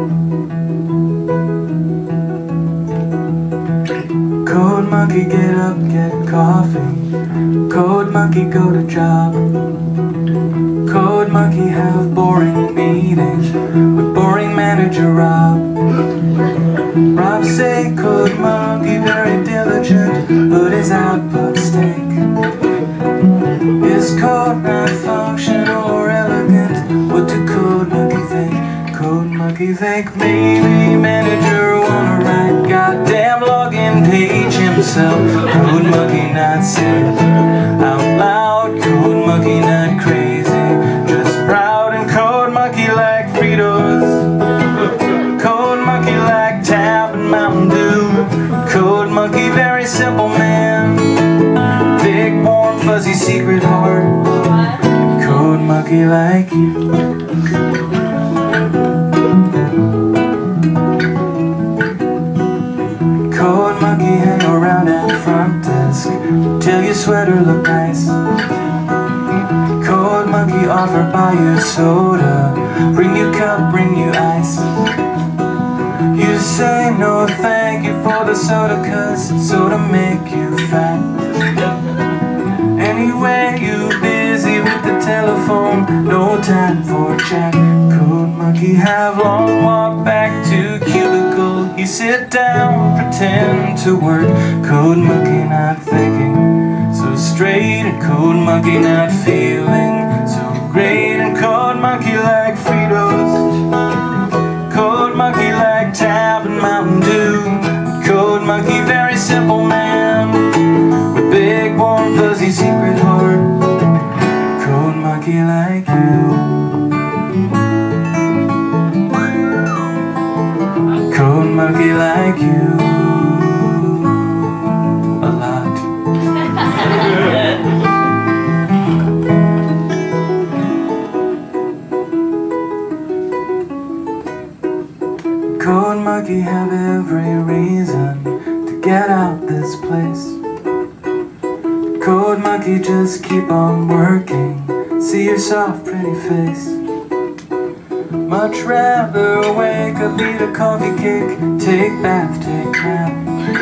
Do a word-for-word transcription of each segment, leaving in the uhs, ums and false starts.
Code monkey, get up, get coffee. Code monkey, go to job. Code monkey, have boring meetings with boring manager Rob. Rob say code monkey very diligent, but his output stink. Is code not functional or elegant? What do code monkey think? Code monkey think maybe manager wanna write goddamn login page himself. Code monkey not say out loud. Code monkey not crazy, just proud. And code monkey like Fritos. Code monkey like Tab and Mountain Dew. Code monkey very simple man, big warm fuzzy secret heart. Code monkey like you. Code monkey hang around at front desk till your sweater look nice. Code monkey offer buy you soda, bring you cup, bring you ice. You say no thank you for the soda, cause soda make you fat. Anyway, you busy with the telephone, no time for chat. Code monkey have long walk back to cubicle. He sit down, pretend to work. Code monkey not thinking so straight, and code monkey not feeling so great. And code monkey like Fritos. Code monkey like Tab and Mountain Dew. Code monkey very simple man with big warm fuzzy secret heart. Code monkey like you. Code monkey like you a lot. Code monkey have every reason to get out this place. Code monkey just keep on working, see your soft pretty face. Much rather wake up, eat a coffee cake, take bath, take nap.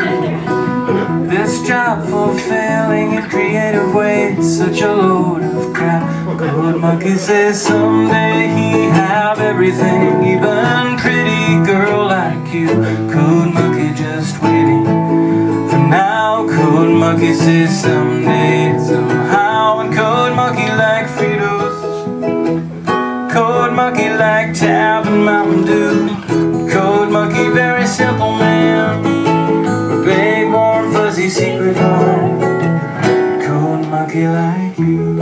This job fulfilling in creative ways, such a load of crap. Code monkey says someday he have everything, even pretty girl like you. Code monkey just waiting for now. Code monkey says someday, somehow. And code monkey like Fritos. Code monkey like Tab and Mountain Dew. Code monkey very simple man with big warm fuzzy secret heart. Code monkey like you.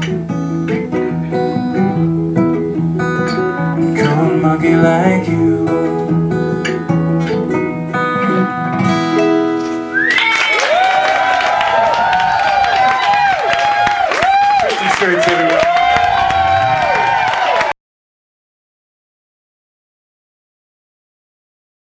Code monkey like you.